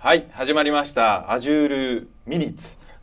はい、始まりました。Azure Minutes。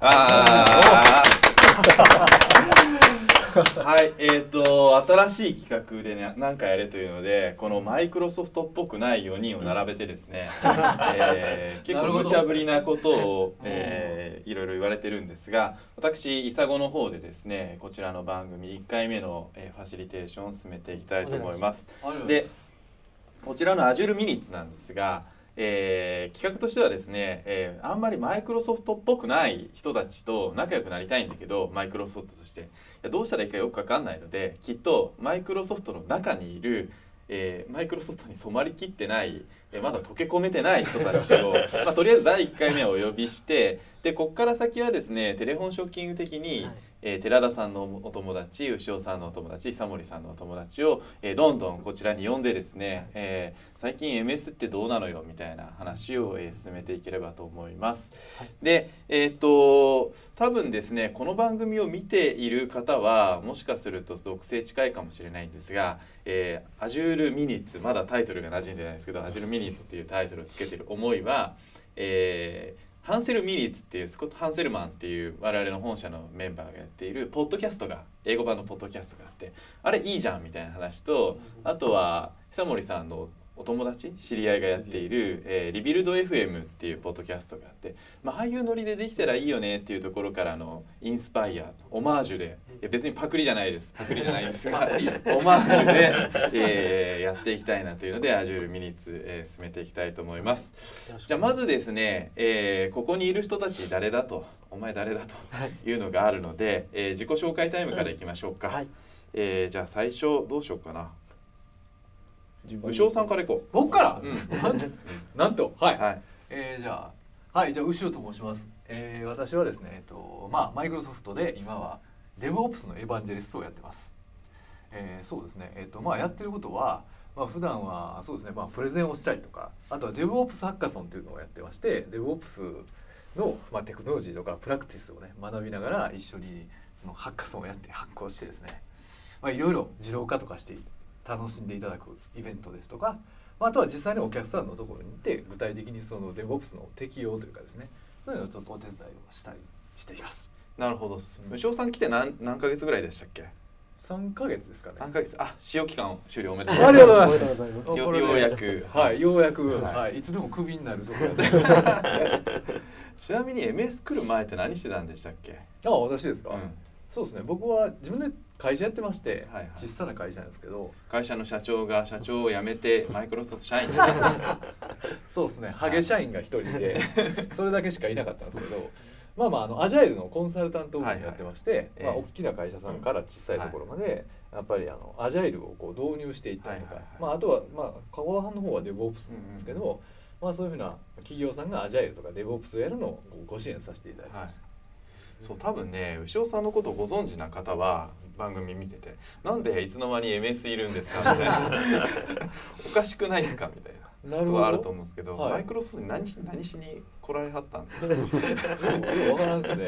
はい、新しい企画でね、何かやれというので、このマイクロソフトっぽくない4人を並べてですね、結構無茶ぶりなことを、いろいろ言われてるんですが、私、イサゴの方でですね、こちらの番組1回目の、ファシリテーションを進めていきたいと思います。で、こちらの Azure Minutes なんですが、企画としてはですね、あんまりマイクロソフトっぽくない人たちと仲良くなりたいんだけど、マイクロソフトとしてどうしたらいいかよく分かんないので、きっとマイクロソフトの中にいる、マイクロソフトに染まりきってない、まだ溶け込めてない人たちを、とりあえず第1回目はお呼びして、でここから先はですね、テレフォンショッキング的に、寺田さんのお友達、牛尾さんのお友達、久森さんのお友達を、どんどんこちらに呼んでですね、最近 MS ってどうなのよみたいな話を、進めていければと思います。で、多分ですね、この番組を見ている方はもしかすると属性近いかもしれないんですが、Azure Minutes、まだタイトルが馴染んでないですけど Azure Minutes っていうタイトルをつけてる思いは、ハンセル・ミニッツっていうスコット・ハンセルマンっていう我々の本社のメンバーがやっているポッドキャストが、英語版のポッドキャストがあって、あれいいじゃんみたいな話と、あとは久森さんのお友達知り合いがやっている、リビルド FM っていうポッドキャストがあって、ああいうノリでできたらいいよねっていうところからのインスパイア、オマージュで、別にパクリじゃないですがオマージュで、やっていきたいなというので Azure Minutes、進めていきたいと思います。じゃあまずですね、ここにいる人たち誰だと、お前誰だというのがあるので、自己紹介タイムからいきましょうか。じゃあ最初どうしようかな。牛尾さんからいこう。 僕から、なんと、じゃあ牛尾と申します。私はですね、マイクロソフトで今は DevOps のエヴァンジェリストをやってます。そうですね、やってることは、普段はそうですね、プレゼンをしたりとか、あとは DevOps ハッカソンっていうのをやってまして、DevOps の、テクノロジーとかプラクティスをね学びながら一緒にそのハッカソンをやって発行してですね、いろいろ自動化とかして楽しんでいただくイベントですとか、あとは実際にお客さんのところに行って具体的にその DevOps の適用というかですね、そういうのをちょっとお手伝いをしたりしています。 なるほど。牛尾さん来て何ヶ月ぐらいでしたっけ ？3ヶ月ですかね。 3ヶ月。使用期間終了おめでとうありがとうございます。 ようやく、 ようやく、いつでもクビになるところでちなみに MS 来る前って何してたんでしたっけ？ 私ですか？そうですね、僕は自分で会社やってまして、小さな会社なんですけど、 会社の社長が社長を辞めてマイクロソフト社員になったそうですね、ハゲ社員が一人でそれだけしかいなかったんですけど、アジャイルのコンサルタントをやってまして、大きな会社さんから小さいところまでやっぱりアジャイルをこう導入していったりとか、あとは川半の方は DevOps なんですけど、そういうふうな企業さんがアジャイルとか DevOps をやるのをご支援させていただきました。 そう、多分ね、牛尾さんのことをご存知な方は番組見てて、なんでいつの間に MS いるんですかみたいなおかしくないですかみたいなことはあると思うんですけど、マイクロソフトに何しに来られはったんですか？ わからんですね。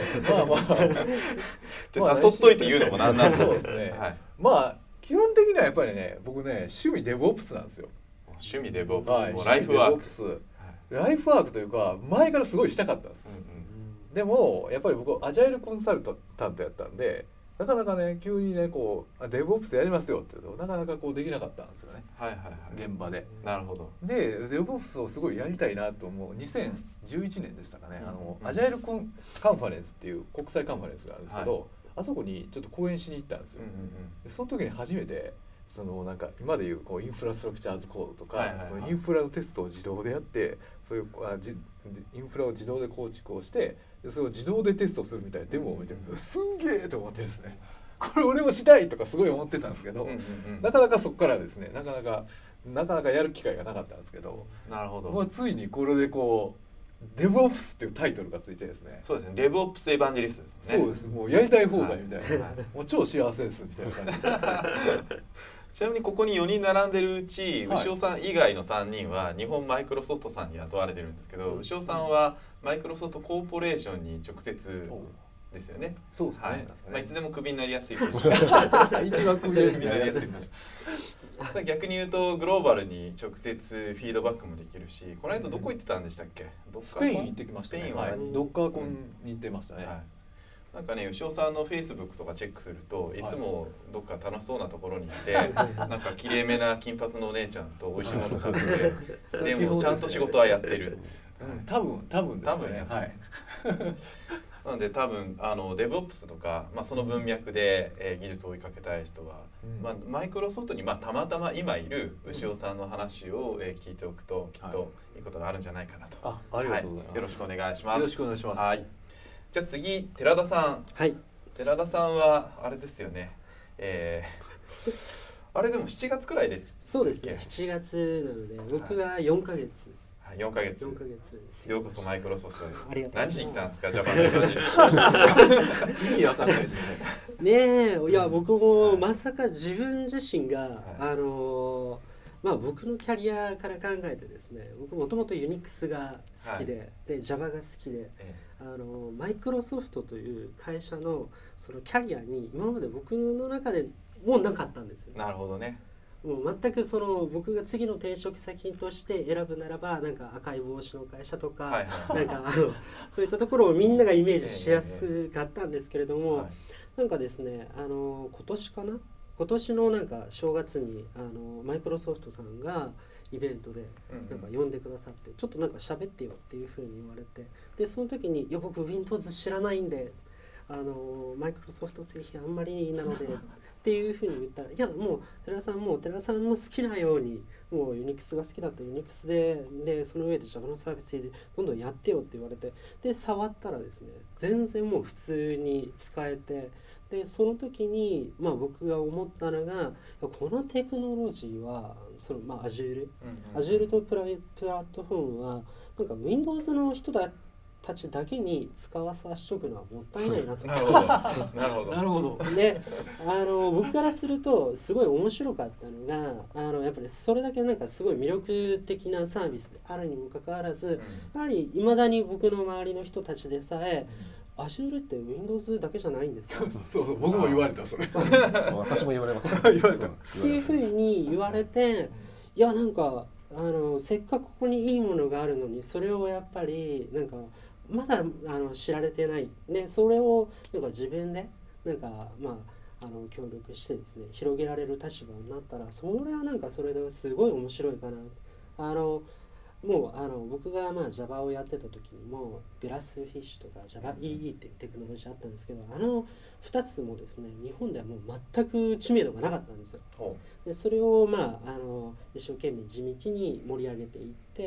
で誘っといて言うのもなんなんですそうですね。基本的にはやっぱりね、僕ね、趣味 DevOps なんですよ。 趣味 DevOps、もうライフワーク。 ライフワークというか、前からすごいしたかったんです。でもやっぱり僕アジャイルコンサルタントやったんで、なかなかね急にねこうDevOps やりますよって言うとなかなかこうできなかったんですよね。現場で。 なるほど。 で DevOps をすごいやりたいなと思う2011年でしたかね、アジャイルカンファレンスっていう国際カンファレンスがあるんですけど、あそこにちょっと講演しに行ったんですよ。でその時に初めてそのなんか今でいうこうインフラストラクチャーズコードとか、そのインフラのテストを自動でやって、そういうインフラを自動で構築をして、それを自動でテストするみたいなデモを見て、すんげえと思ってですね、これ俺もしたいとかすごい思ってたんですけど、なかなかそこからですね、なかなかやる機会がなかったんですけど、 なるほど。 ついにこれでこう DevOps っていうタイトルがついてですね。 そうですね、DevOps エヴァンジェリストですもんね。 そうです、もうやりたい放題みたいな、もう超幸せですみたいな感じでちなみにここに4人並んでるうち、牛尾さん以外の3人は日本マイクロソフトさんに雇われてるんですけど、牛尾さんはマイクロソフトコーポレーションに直接ですよね。 そうですね。 いつでもクビになりやすい一番クビになりやすい。 逆に言うとグローバルに直接フィードバックもできるし、この間どこ行ってたんでしたっけ？ スペイン行ってきましたね。ドッカーコンに行ってましたね。 なんかね、牛尾さんのフェイスブックとかチェックするといつもどっか楽しそうなところにいて、なんかきれいめな金髪のお姉ちゃんと美味しいもの食べて、でもちゃんと仕事はやってる。 多分ですね。はい。 なので多分DevOps とか、その文脈で、技術を追いかけたい人は、マイクロソフトに、たまたま今いる牛尾さんの話を、聞いておくときっといいことがあるんじゃないかなと。 ありがとうございます。 よろしくお願いします。 よろしくお願いします。 はい。じゃあ次、寺田さん。 はい。 寺田さんはあれですよね。あれでも7月くらいです。 そうですね。7月なので、僕が4ヶ月。 4ヶ月。ようこそマイクロソフトに。 ありがとうございます。 何しに来たんですか、ジャパンの話。 意味わかんないですね。 ねえ、いや僕もまさか自分自身が僕のキャリアから考えてですね、僕もともとユニックスが好きで、で Java が好きで、マイクロソフトという会社のそのキャリアに今まで僕の中でもうなかったんですよ。 なるほどね。 もう全く僕が次の転職先として選ぶならばなんか赤い帽子の会社とか、なんかそういったところをみんながイメージしやすかったんですけれども、なんかですね今年のなんか正月にマイクロソフトさんがイベントでなんか呼んでくださって、ちょっとなんか喋ってよっていうふうに言われて、でその時にいや僕 Windows 知らないんでマイクロソフト製品あんまりなのでっていうふうに言ったら、いやもう寺田さんの好きなようにもうユニックスが好きだったらユニックスでその上で Java のサービスでどんどんやってよって言われて、で触ったらですね全然もう普通に使えて、でその時に僕が思ったのがこのテクノロジーはそのAzure とプラットフォームはなんか Windows の人たちだけに使わさせておくのはもったいないなと。 なるほど。 で僕からするとすごい面白かったのがやっぱりそれだけなんかすごい魅力的なサービスであるにもかかわらず、やはりいまだに僕の周りの人たちでさえAzure って Windows だけじゃないんですか？ そう僕も言われたそれ。 私も言われます。 言われた。 っていうふうに言われて、いやなんかせっかくここにいいものがあるのにそれをやっぱりなんかまだ知られてないで、それをなんか自分でなんか協力してですね広げられる立場になったら、それはなんかそれですごい面白いかな。もう僕がJava をやってた時にもグラスフィッシュとか JavaEE っていうテクノロジーあったんですけど、2つもですね日本ではもう全く知名度がなかったんですよ。でそれを一生懸命地道に盛り上げていって、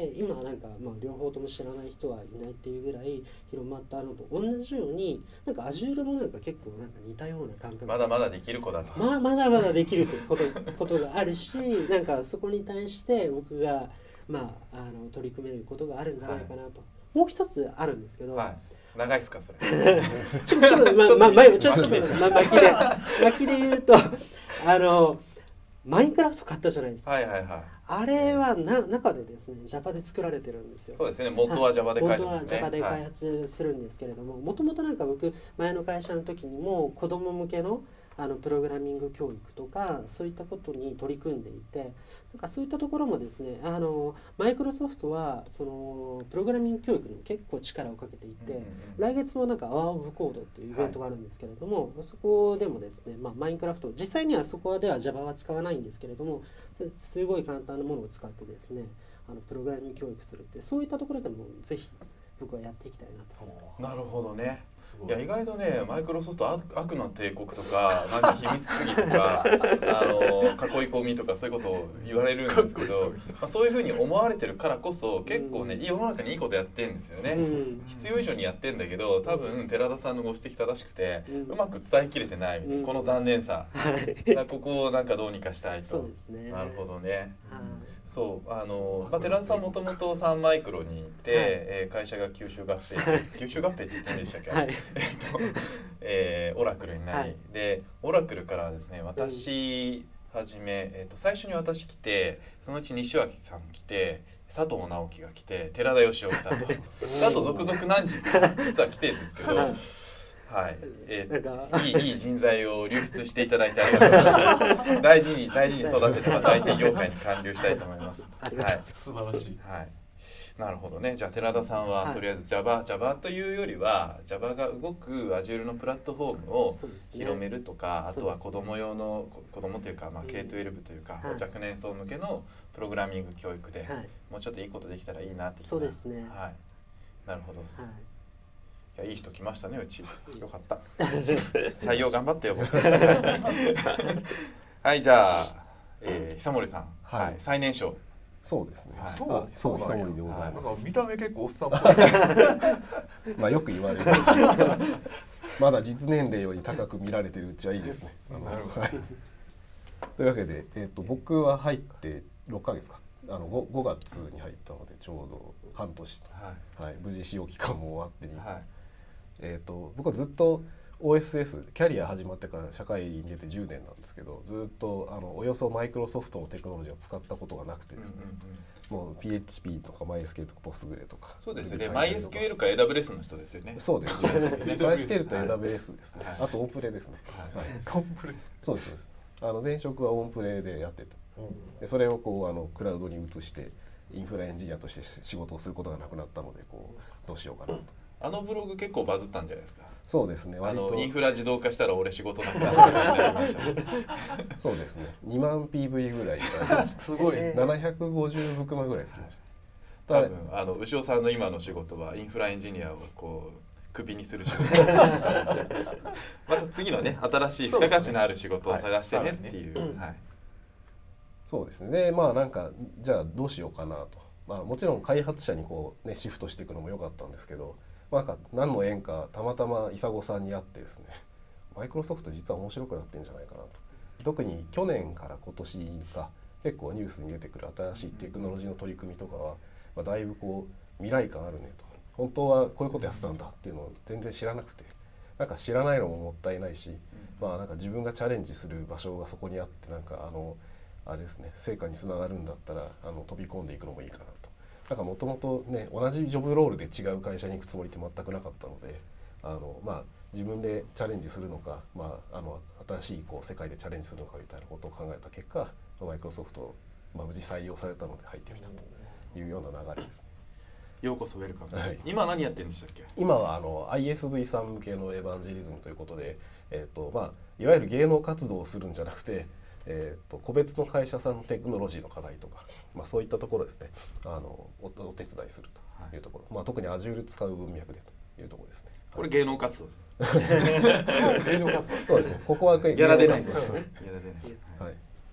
今なんか両方とも知らない人はいないっていうぐらい広まったのと同じように、なんか Azure もなんか結構なんか似たような感覚、 まだまだできる子だと、 まだまだできるということがあるし、なんかそこに対して僕が取り組めることがあるんじゃないかなと。もう一つあるんですけど、 長いですかそれ？ ちょっと巻きで言うとマインクラフト買ったじゃないですか。あれは中でですね Java で作られてるんですよ。 そうですね。元は Java で書いてますね。 元は Java で開発するんですけれども、もともとなんか僕前の会社の時にも子供向けのプログラミング教育とかそういったことに取り組んでいて、なんかそういったところもですねマイクロソフトはそのプログラミング教育にも結構力をかけていて、来月もなんか Hour of Code っていうイベントがあるんですけれども、そこでもですねマインクラフト実際にはそこでは Java は使わないんですけれども、すごい簡単なものを使ってですねプログラミング教育するって、そういったところでもぜひ僕はやっていきたいなと。 なるほどね。いや意外とねマイクロソフト悪の帝国とかなんか秘密主義とか囲い込みとかそういうことを言われるんですけど、そういうふうに思われてるからこそ結構ね世の中にいいことやってんですよね。必要以上にやってんだけど、多分寺田さんのご指摘正しくてうまく伝えきれてない、この残念さ、ここをなんかどうにかしたいと。 そうですね。 なるほどね。そう寺田さんもともとサンマイクロにいて、会社が吸収合併って言ってんでしたっけ？オラクルになり、でオラクルからですね私はじめ、最初に私来て、そのうち西脇さん来て、佐藤直樹が来て、寺田義雄来たとあと続々何人か実は来てるんですけど、 はい、いい人材を流出していただいてありがとうございます。大事に育ててまた IT 業界に還流したいと思います。 ありがとうございます。 素晴らしい。 はい。なるほどね。じゃあ寺田さんは、とりあえず Java というよりは Java が動く Azure のプラットフォームを広めるとか、あとは子供用の子供というか、K12 というか、若年層向けのプログラミング教育で、もうちょっといいことできたらいいなって。 そうですね。 はい。なるほど。いや、いい人来ましたね、うち。よかった。採用頑張ってよ、僕。はい、じゃあ、久森さん、最年少。 そうですね。そう久森でございます。 見た目結構おっさんっぽい。 まあよく言われる。まだ実年齢より高く見られてるうちはいいですね。というわけで、僕は入って6ヶ月か。5月に入ったのでちょうど半年と、無事使用期間も終わってに、僕はずっと OSS キャリア始まってから社会に出て10年なんですけど、ずっとおよそマイクロソフトのテクノロジーを使ったことがなくてですね、もう PHP とか MySQL とか Postgre とか。 そうですね。MySQL か AWS の人ですよね。 そうですね。MySQL と AWS ですね。あとオンプレですね。 オンプレ。 そうです。前職はオンプレでやってて、でそれをこうクラウドに移してインフラエンジニアとして仕事をすることがなくなったので、どうしようかなと。 あのブログ結構バズったんじゃないですか。 そうですね。 インフラ自動化したら俺仕事なくなりました。 そうですね。2万 PV ぐらい、 すごい。 750ブクマぐらいつきました。 多分牛尾さんの今の仕事はインフラエンジニアをクビにする仕事。また次のね、新しい付加価値のある仕事を探してねっていう。 そうですね。で、なんかじゃあどうしようかなと。もちろん開発者にシフトしていくのも良かったんですけど、なんか何の縁かたまたまイサゴさんに会ってですね、マイクロソフト実は面白くなってんじゃないかなと。特に去年から今年が結構ニュースに出てくる新しいテクノロジーの取り組みとかは、だいぶ未来感あるねと。本当はこういうことやってたんだっていうのを全然知らなくて、なんか知らないのももったいないし、なんか自分がチャレンジする場所がそこにあって、なんかあれですね、成果につながるんだったら飛び込んでいくのもいいかなと。なんかもともとね、同じジョブロールで違う会社に行くつもりって全くなかったので、自分でチャレンジするのか、新しい世界でチャレンジするのかみたいなことを考えた結果、マイクロソフト、無事採用されたので入ってみたというような流れですね。 ようこそウェルカム。今何やってるんでしたっけ？ 今はISV さん向けのエヴァンジェリズムということで、いわゆる芸能活動をするんじゃなくて、個別の会社さんのテクノロジーの課題とか、そういったところですね、お手伝いするというところ、特に Azure 使う文脈でというところですね。 これ芸能活動です。 芸能活動。 そうですね。ここはギャラ出ないですね。ギャラ出ない。 はい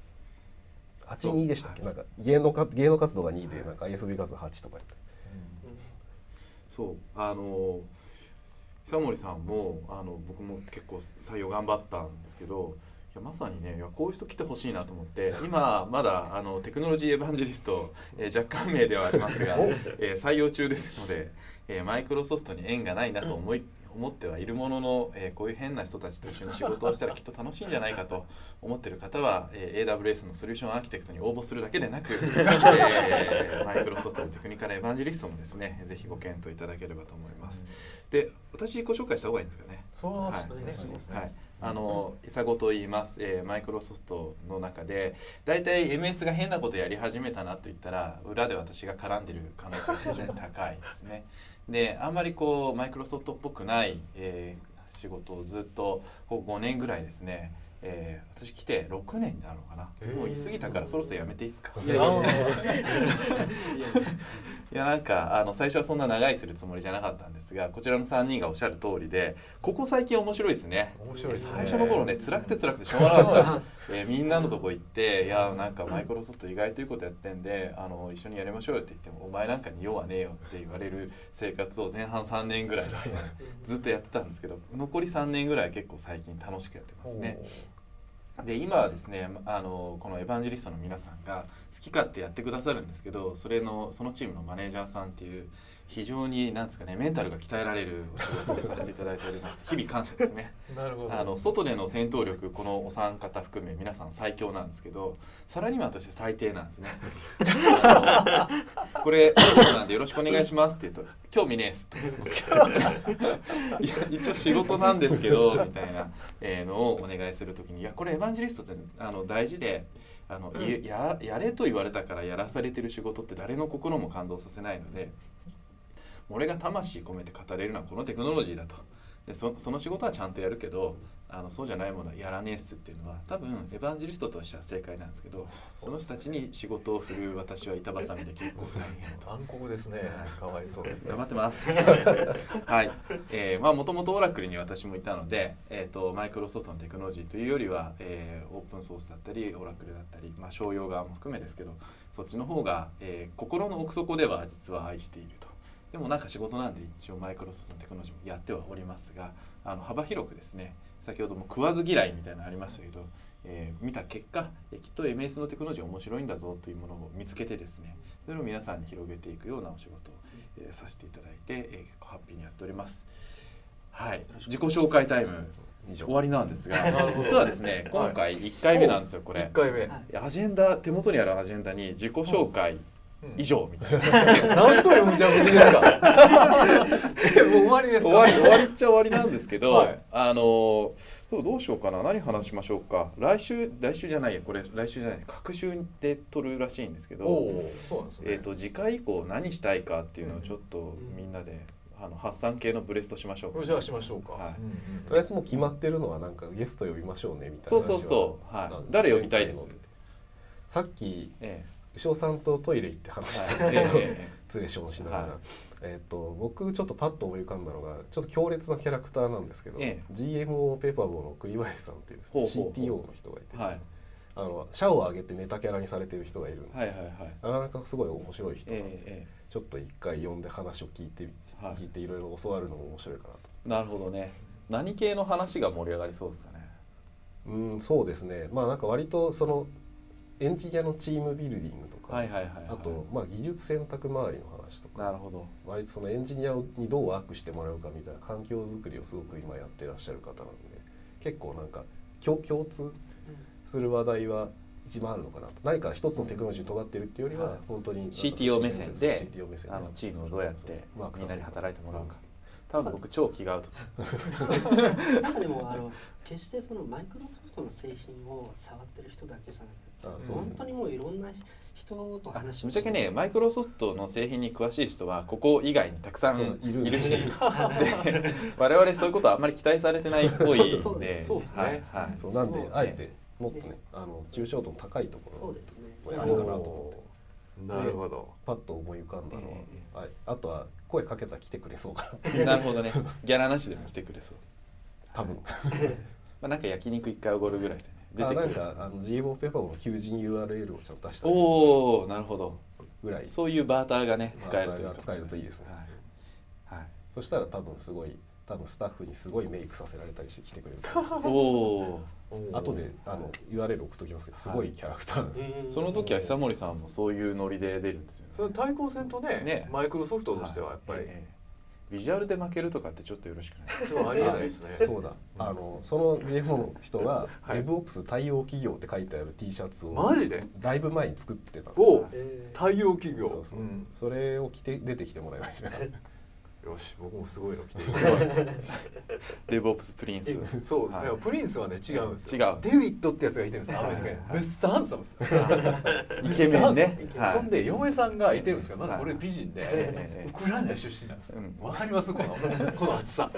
。8、2でしたっけ？なんか芸能活動が2で、なんか ISV 活動8とかやって。 そう久森さんも僕も結構採用頑張ったんですけど、まさにね、こういう人来てほしいなと思って、今まだテクノロジーエヴァンジェリスト、若干名ではありますが、採用中ですので、マイクロソフトに縁がないなと思ってはいるものの、こういう変な人たちと一緒に仕事をしたらきっと楽しいんじゃないかと思っている方は、AWS のソリューションアーキテクトに応募するだけでなく、マイクロソフトのテクニカルエヴァンジェリストもですね、ぜひご検討いただければと思います。で、私ご紹介した方がいいんですよね。 そうですね。 イサゴと言います、マイクロソフトの中でだいたい MS が変なことやり始めたなと言ったら裏で私が絡んでる可能性が非常に高いですね。で、あんまりマイクロソフトっぽくない、仕事をずっと5年ぐらいですね、私来て6年になるのかな。もう言い過ぎたからそろそろやめていいですか？いや、なんか最初はそんな長いするつもりじゃなかったんですが、こちらの3人がおっしゃる通りで、ここ最近面白いですね。最初の頃ね、辛くてしょうがなかったです。みんなのとこ行って、いや、なんかマイクロソフト意外ということやってんで一緒にやりましょうよって言っても、お前なんかに用はねえよって言われる生活を前半3年ぐらいですね、ずっとやってたんですけど、残り3年ぐらい結構最近楽しくやってますね。で、今はですね、このエヴァンジェリストの皆さんが好き勝手やってくださるんですけど、そのチームのマネージャーさんっていう非常になんですかね、メンタルが鍛えられるお仕事をさせていただいておりまして日々感謝ですね。 なるほど。 外での戦闘力、このお三方含め皆さん最強なんですけど、サラリーマンとして最低なんですね。これそうなんでよろしくお願いしますって言うと興味ねえっすといや一応仕事なんですけどみたいなのをお願いするときに、いやこれエヴァンジェリストって大事で、やれと言われたからやらされてる仕事って誰の心も感動させないので、俺が魂込めて語れるのはこのテクノロジーだと。でその仕事はちゃんとやるけどそうじゃないものはやらねえっすっていうのは多分エヴァンジェリストとしては正解なんですけど、その人たちに仕事を振る私は板挟みで結構大変と。 暗黒ですね。かわいそう。 頑張ってますはい、もともとオラクルに私もいたので、マイクロソフトのテクノロジーというよりは、オープンソースだったりオラクルだったり、商用側も含めですけど、そっちの方が、心の奥底では実は愛していると。でもなんか仕事なんで一応マイクロソフトのテクノロジーもやってはおりますが、幅広くですね、先ほども食わず嫌いみたいなのありましたけど、見た結果きっと MS のテクノロジー面白いんだぞというものを見つけてですね、それを皆さんに広げていくようなお仕事を、させていただいて、結構ハッピーにやっております。はい、自己紹介タイム終わりなんですが、実はですね今回1回目なんですよ。これ 1回目アジェンダ、手元にあるアジェンダに自己紹介以上みたいな、 なんと読んじゃうべきですかもう終わりですか。 終わりっちゃ終わりなんですけど、 はい、 そうどうしようかな、何話しましょうか。来週じゃないや、これ来週じゃない、隔週で撮るらしいんですけど、 そうなんですね。 次回以降何したいかっていうのをちょっとみんなで発散系のブレストしましょうか。 じゃあしましょうか。 はい、 とりあえずもう決まってるのはなんかゲスト呼びましょうねみたいな話は。 そうはい、誰呼びたいです。 さっき、牛尾さんとトイレ行って話したんですけど、ツレションしながら、僕ちょっとパッと思い浮かんだのがちょっと強烈なキャラクターなんですけど、GMO ペーパーボーの栗林さんっていうですね、CTO の人がいてですね、シャワー上げてネタキャラにされてる人がいるんですよ。なかなかすごい面白い人なんで、ちょっと一回呼んで話を聞いていろいろ教わるのも面白いかなと。 なるほどね。何系の話が盛り上がりそうですかね。 そうですね、なんか割とそのエンジニアのチームビルディングとか、あと技術選択周りの話とか、 なるほど、 割とそのエンジニアにどうワークしてもらうかみたいな環境づくりをすごく今やってらっしゃる方なんで、結構なんか共通する話題は一番あるのかなと。何か一つのテクノロジーに尖ってるっていうよりは、本当に CTO 目線でチームをどうやってみんなに働いてもらうか。多分僕超気が合うとなんかでも決してそのマイクロソフトの製品を触ってる人だけじゃなくて、本当にもういろんな人と話をして、 ぶっちゃけね、マイクロソフトの製品に詳しい人はここ以外にたくさんいるし、で我々そういうことはあんまり期待されてないっぽいんで、 そうですね。 そうなんであえてもっとね抽象度の高いところあれかなと思って。 なるほど。 パッと思い浮かんだのは、あとは声かけたら来てくれそうかなっていう。なるほどね。ギャラなしでも来てくれそう。 多分。 なんか焼肉1回おごるぐらいでね。 出てくる。なんかGMO ペーパーも求人 URL をちゃんと出した。 おお、なるほど。 ぐらい。 そういうバーターがね使えるといいですね。はい。そしたら多分スタッフにすごいメイクさせられたりして来てくれる。 おお。 後でURL 送っときますけど、すごいキャラクターです。その時は久森さんもそういうノリで出るんですよね。 それ対抗戦とね、マイクロソフトとしてはやっぱりビジュアルで負けるとかってちょっとよろしくない。 そうありえないですね。 そうだ。その GMO の人が DevOps 対応企業って書いてある T シャツをマジでだいぶ前に作ってたんです。 お、対応企業。 そうそう。それを着て出てきてもらいました。 よし、僕もすごいの着てデブオプスプリンス。 そうですね。プリンスはね違うんですよ。 デビッドってやつがいてるんです。アメリカに。めっさハンサムです。 イケメンね。 そんで嫁さんがいてるんですけど、まだこれ美人でウクライナ出身なんですよ。わかりますこの厚さ。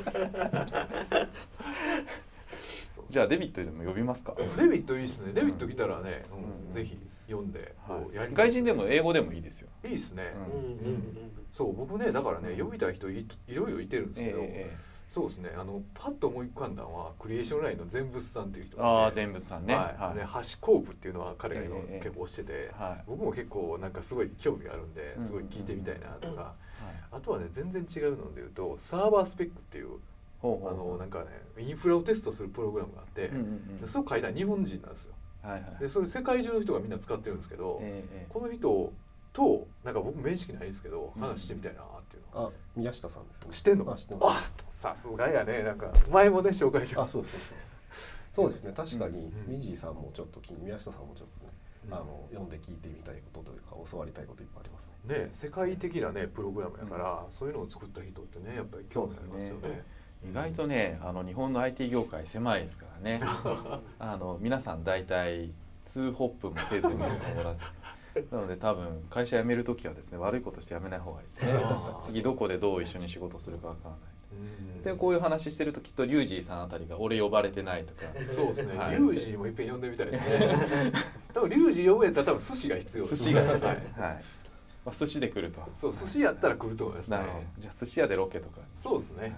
じゃあデビッドでも呼びますか。 デビッドいいですね。デビッド来たらね、ぜひ読んで。 外人でも英語でもいいですよ。 いいですね。そう僕ねだからね呼びたい人いろいろいてるんですけど、そうですねパッと思い浮かんだのはクリエーションラインの全仏さんっていう人が全仏さんね。 ハシコープっていうのは彼が結構推してて、僕も結構なんかすごい興味があるんですごい聞いてみたいなとか、あとはね全然違うので言うとサーバースペックっていうなんかねインフラをテストするプログラムがあって、それを書いた日本人なんですよ。でそれ世界中の人がみんな使ってるんですけど、この人となんか僕面識ないですけど話してみたいなっていうの。 宮下さんですね。 知ってんの？あ、さすがやね。なんか前もね紹介して。 そうですね。確かにミジーさんもちょっと宮下さんもちょっとね、読んで聞いてみたいことというか教わりたいこといっぱいありますね。 ね、世界的なねプログラムやから、そういうのを作った人ってねやっぱり興味ありますよね。 意外とね日本の IT 業界狭いですからね皆さん大体2ホップもせずにおらずなので多分会社辞める時はですね悪いことして辞めない方がいいですね次どこでどう一緒に仕事するかわからないでこういう話してるときっとリュウジーさんあたりが俺呼ばれてないとかそうですね、リュウジーもいっぺん呼んでみたいですね多分リュウジー呼ぶやったら多分寿司が必要です寿司がですねはい寿司で来ると。 そう、寿司やったら来ると思いますね。 じゃあ寿司屋でロケとか。 そうですね。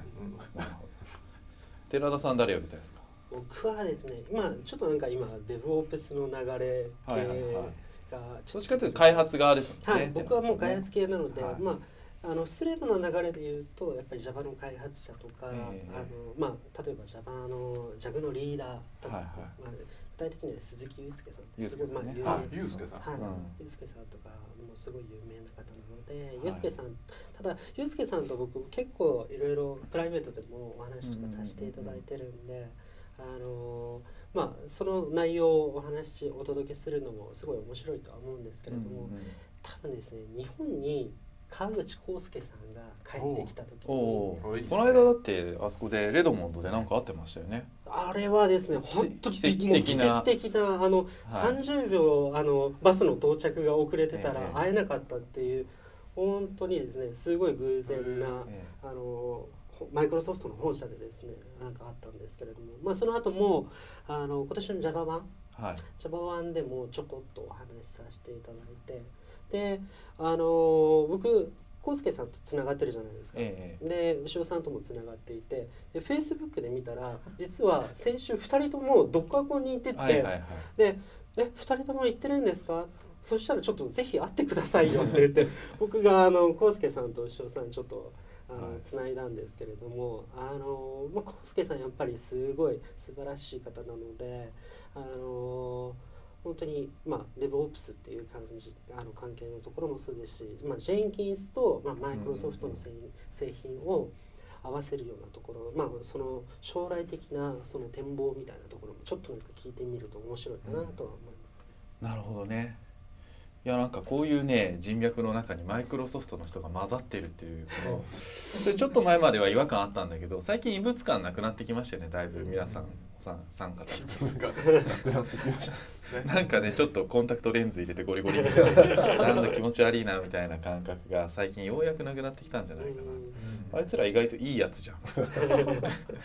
寺田さん誰呼びたいですか。 僕はですね、今ちょっとなんか今デブオプスの流れ系がどっちかというと開発側ですもんね。 はい、僕はもう開発系なので、まあストレートな流れで言うとやっぱり Java の開発者とか、まあ例えば Java の JAG のリーダーとか、具体的には鈴木祐介さんってすごい有名な祐介さん、 祐介さんとかもすごい有名な方なので、祐介さんただ祐介さんと僕結構いろいろプライベートでもお話とかさせていただいてるんで、まあその内容をお届けするのもすごい面白いとは思うんですけれども、多分ですね日本に川口浩介さんが帰ってきた時にこの間だってあそこでレドモンドで何か会ってましたよね。 あれはですね本当に奇跡的な30秒バスの到着が遅れてたら会えなかったっていう本当にですねすごい偶然なマイクロソフトの本社でですねなんかあったんですけれども、まあその後も今年の Java 版、Java 版でもちょこっとお話しさせていただいて。で僕康介さんとつながってるじゃないですか、で牛尾さんともつながっていてで Facebook で見たら実は先週2人ともドッカコンに行ってて、で2人とも行ってるんですか、そしたらちょっとぜひ会ってくださいよって言って僕が康介さんと牛尾さんちょっとつないだんですけれども、康介さんやっぱりすごい素晴らしい方なので本当にDevOps っていう感じ関係のところもそうですし、ジェンキンスとマイクロソフトの製品を合わせるようなところ、その将来的なその展望みたいなところもちょっとなんか聞いてみると面白いかなとは思います。 なるほどね。いやなんかこういうね人脈の中にマイクロソフトの人が混ざってるっていうでちょっと前までは違和感あったんだけど最近異物感なくなってきましたよね。だいぶ皆さん参加異物感なくなってきましたなんかねちょっとコンタクトレンズ入れてゴリゴリみたいななんだ気持ち悪いなみたいな感覚が最近ようやくなくなってきたんじゃないかな。あいつら意外といいやつじゃんはい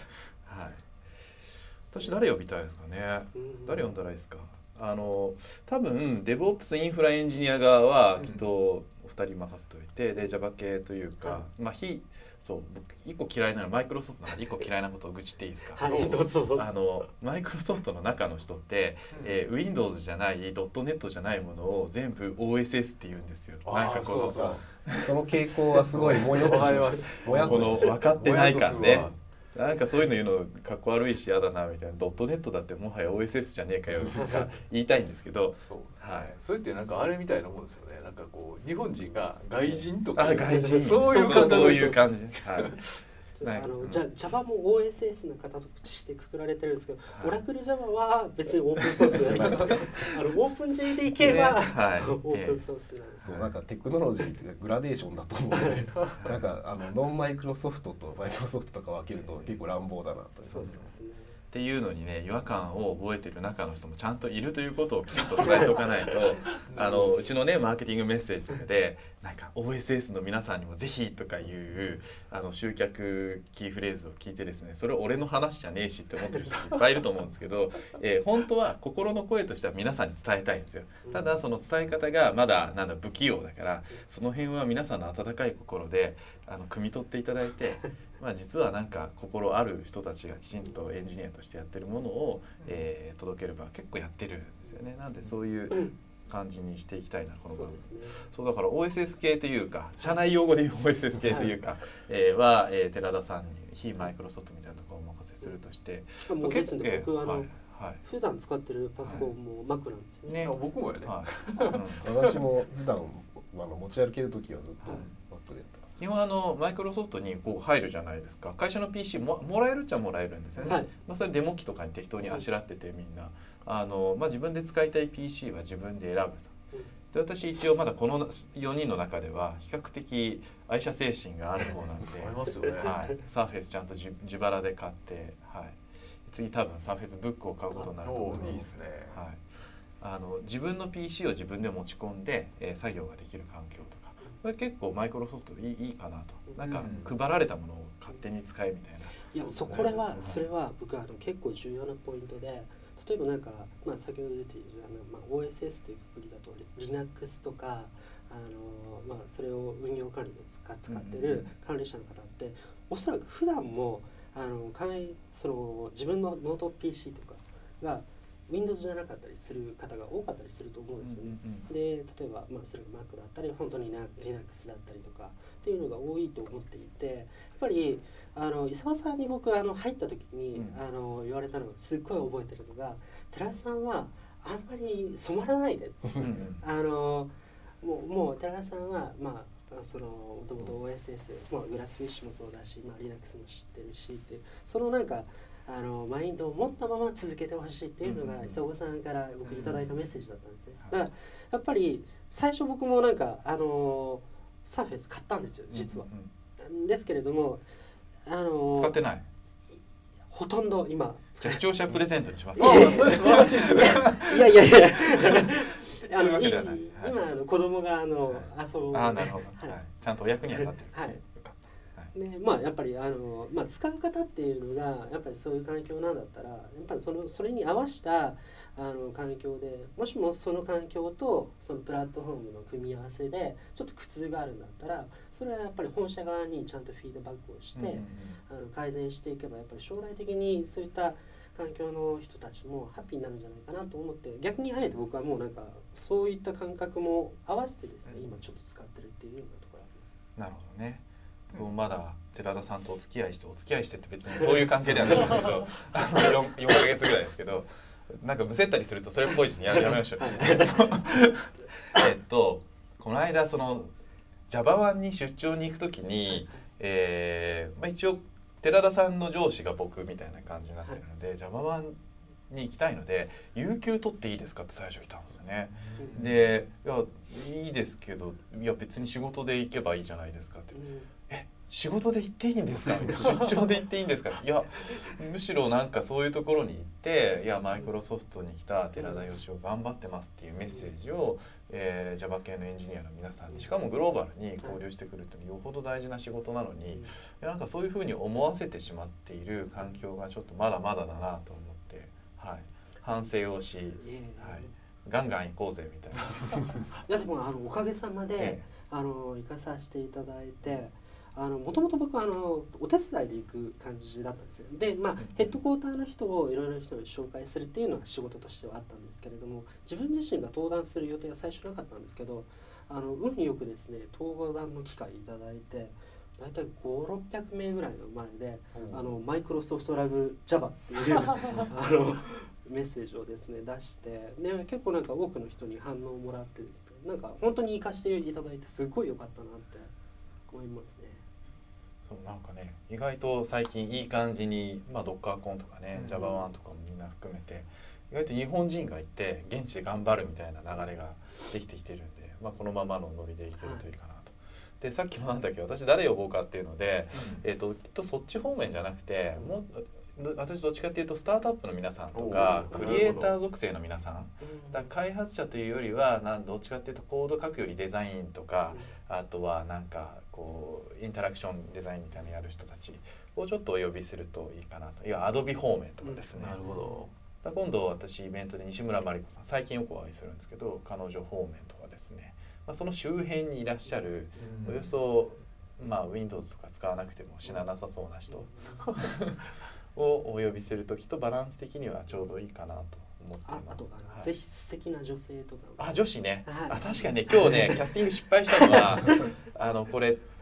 私誰呼びたいですかね。誰呼んだらいいですか。多分 DevOps インフラエンジニア側はきっとお二人任せといて、で Java 系というか、そう僕一個嫌いなのマイクロソフトの一個嫌いなことを愚痴っていいですか。マイクロソフトの中の人って、Windows じゃない .NET じゃないものを全部 OSS って言うんですよ。なんかこのその傾向はすごいもやっとします。 この分かってない感ね。なんかそういうの言うのかっこ悪いし嫌だなみたいな。ドットネットだってもはや OSS じゃねえかよとか言いたいんですけどそれってなんかあれみたいなもんですよね。なんかこう日本人が外人とか外人そういう感じ Java も OSS の形としてくくられてるんですけど、オラクル Java は別にオープンソースじゃなくてオープン JDK はオープンソースなんです。 なんかテクノロジーってグラデーションだと思うのでなんかノンマイクロソフトとマイクロソフトとか分けると結構乱暴だなと。 そうですねっていうのにね違和感を覚えてる中の人もちゃんといるということをきちんと伝えておかないとうちのねマーケティングメッセージとかでなんか OSS の皆さんにもぜひとかいう集客キーフレーズを聞いてですねそれ俺の話じゃねえしって思ってる人いっぱいいると思うんですけど、本当は心の声としては皆さんに伝えたいんですよ。ただその伝え方がまだ不器用だからその辺は皆さんの温かい心で汲み取っていただいて実はなんか心ある人たちがきちんとエンジニアとしてやってるものを、届ければ結構やってるんですよね。なんでそういう感じにしていきたいなこの番組。そうだから OSS 系というか社内用語でいう OSS 系というか、寺田さんに非マイクロソフトみたいなところをお任せするとして、 僕普段使ってるパソコンも Mac なんですね。 僕もやね。 私も普段持ち歩ける時はずっと Mac でやってます。 基本マイクロソフトにこう入るじゃないですか。会社の PC もらえるっちゃもらえるんですよね、 はい、 それデモ機とかに適当にあしらっててみんな自分で使いたい PC は自分で選ぶと。で私一応まだこの4人の中では比較的愛社精神がある方なんでありますよね、 はい、サーフェスちゃんと自腹で買って、はい、次多分サーフェスブックを買うことになると思います。 いいですね、 はい、自分の PC を自分で持ち込んで、作業ができる環境とかこれ結構マイクロソフトでいいかなと。なんか配られたものを勝手に使えみたいな。 いやそれは僕は結構重要なポイントで、例えばなんか、先ほど出ているOSS というくくりだと Linux とかそれを運用管理で使ってる管理者の方っておそらく普段も自分のノート PC とかが Windows じゃなかったりする方が多かったりすると思うんですよね。で例えば、それが Mac だったり本当に Linux だったりとかっていうのが多いと思っていて、やっぱり伊沢さんに僕入った時に、言われたのがすっごい覚えてるのが、寺田さんはあんまり染まらないでもう寺田さんはもともと OSS、グラスフィッシュもそうだし、Linux も知ってるしってそのなんかマインドを持ったまま続けてほしいっていうのが伊沢さんから僕いただいたメッセージだったんですね。だからやっぱり最初僕もなんかサーフェス買ったんですよ実は。ですけれども使ってない。 ほとんど今じゃあ視聴者プレゼントにします。 それ素晴らしいですね。 いや今子供が遊ぶ。 なるほど、ちゃんとお役には立ってるんですね。 はいね、やっぱり使う方っていうのがやっぱりそういう環境なんだったらやっぱりそれに合わせた環境で、もしもその環境とそのプラットフォームの組み合わせでちょっと苦痛があるんだったら、それはやっぱり本社側にちゃんとフィードバックをして、改善していけばやっぱり将来的にそういった環境の人たちもハッピーになるんじゃないかなと思って、逆にあえて僕はもうなんかそういった感覚も合わせてですね、今ちょっと使ってるっていうようなところあります。 なるほどね。まだ寺田さんとお付き合いしてって別にそういう関係ではないんですけど4ヶ月ぐらいですけど、なんかむせったりするとそれっぽいしやめましょう。この間JavaOneに出張に行くときに、一応寺田さんの上司が僕みたいな感じになってるので、JavaOneに行きたいので有給取っていいですかって最初来たんですね。でいいですけど、いや別に仕事で行けばいいじゃないですかって。仕事で行っていいんですか出張で行っていいんですか。いやむしろなんかそういうところに行って、いやマイクロソフトに来た寺田義雄頑張ってますっていうメッセージを、Java 系のエンジニアの皆さんに、しかもグローバルに交流してくるってよほど大事な仕事なのに、なんかそういうふうに思わせてしまっている環境がちょっとまだまだだなと思って、反省をし、ガンガン行こうぜみたいな。 いやでもおかげさまで、行かさせていただいて、もともと僕はお手伝いで行く感じだったんですよ。でヘッドクォーターの人をいろいろな人に紹介するっていうのは仕事としてはあったんですけれども、自分自身が登壇する予定は最初なかったんですけど、運よくですね登壇の機会いただいて、大体500-600名ぐらいの前でマイクロソフトラブ Java っていうメッセージをですね出して、で結構なんか多くの人に反応をもらってですね、なんか本当に活かしていただいてすごい良かったなって思いますね。 そうなんかね、意外と最近いい感じに、Docker.con とかね、JavaOne とかもみんな含めて意外と日本人が行って現地で頑張るみたいな流れができてきてるんで、このままのノリでいけるといいかなと。でさっきのなんだっけ、私誰呼ぼうかっていうので、きっとそっち方面じゃなくて、私どっちかっていうとスタートアップの皆さんとかクリエイター属性の皆さんだ、開発者というよりはどっちかっていうとコード書くよりデザインとか、あとはなんかこうインタラクションデザインみたいなのやる人たちをちょっとお呼びするといいかなと。いやアドビ方面とかですね。 なるほど。 今度私イベントで西村真理子さん、最近よくお会いするんですけど、彼女方面とかですね、その周辺にいらっしゃるおよそWindows とか使わなくても死ななさそうな人をお呼びする時とバランス的にはちょうどいいかなと思っています。 あとぜひ素敵な女性とか。 女子ね。確かにね、今日ねキャスティング失敗したのはこれ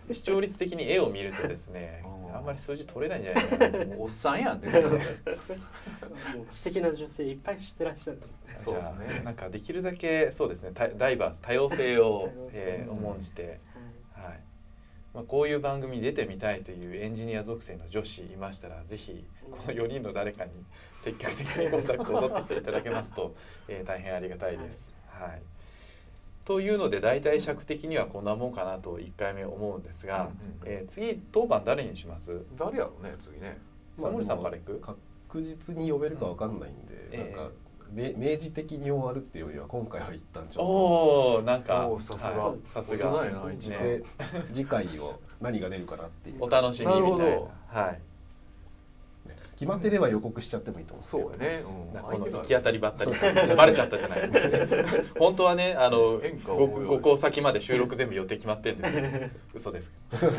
視聴率的に絵を見るとですね、あんまり数字取れないんじゃないかな。 おっさんやんって。 もう素敵な女性いっぱい知ってらっしゃる。 そうですね。なんかできるだけそうですね、ダイバース、多様性を重んじて、はい。まあこういう番組に出てみたいというエンジニア属性の女子いましたら、ぜひこの4人の誰かに積極的にコンタクトを取ってきていただけますと、大変ありがたいです。はい。というので大体尺的にはこんなもんかなと1回目思うんですが、次当番誰にします？ 誰やろうね次ね。 サモリさんからいく？ 確実に呼べるかわかんないんで、なんか明示的に終わるっていうよりは今回は一旦ちょっとおお、なんかさすがで次回を何が出るかなっていうお楽しみみたいな。はい。 決まってれば予告しちゃってもいいと思う。 そうやね。 この行き当たりばったりバレちゃったじゃないですか。本当はね、5校先まで収録全部予定決まってんですよ。嘘です。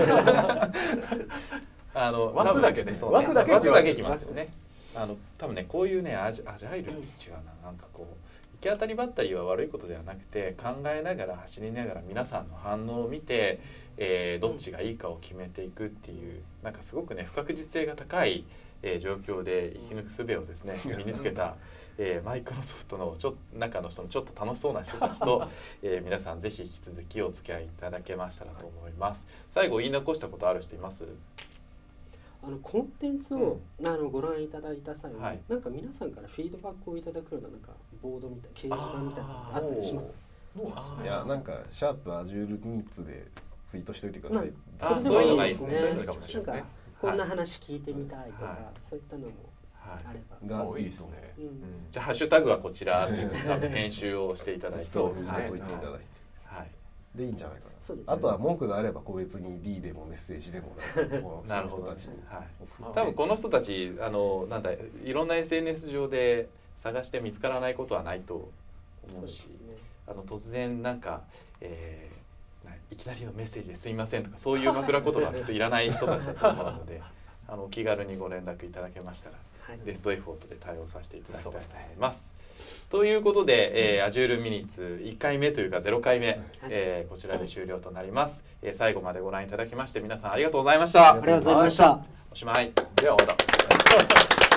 枠だけね。 枠だけ決まってるね。多分ね、こういうねアジャイルって違うな、なんかこう行き当たりばったりは悪いことではなくて、考えながら走りながら皆さんの反応を見て、どっちがいいかを決めていくっていう、なんかすごくね不確実性が高い状況で生き抜く術をですね身につけた、マイクロソフトの中の人のちょっと楽しそうな人たちと、皆さんぜひ引き続きお付き合いいただけましたらと思います。最後言い残したことある人います？ コンテンツを、ご覧いただいた際に、なんか皆さんからフィードバックをいただくようななんかボードみたい掲示板みたいなのってあったりします？ いや、なんかシャープアジュールミニッツでツイートしておいてください。 そういうのがいいですね。なんかこんな話聞いてみたいとか、そういったのもあれば。 いいですね。 じゃあハッシュタグはこちらという編集をしていただいて、 そうですね。はい。でいいんじゃないかな。あとは文句があれば個別に D でもメッセージでもなるほど。多分この人たちなんだいろんな SNS 上で探して見つからないことはないと思うし、突然なんか。いきなりのメッセージですいませんとかそういう枕言葉はきっといらない人たちだと思うのでお気軽にご連絡いただけましたら、ベストエフォートで対応させていただきたいと思います。ということで、アジュールミニッツ1回目というか0回目、こちらで終了となります。最後までご覧いただきまして皆さんありがとうございました。 ありがとうございました。 おしまい。ではまた。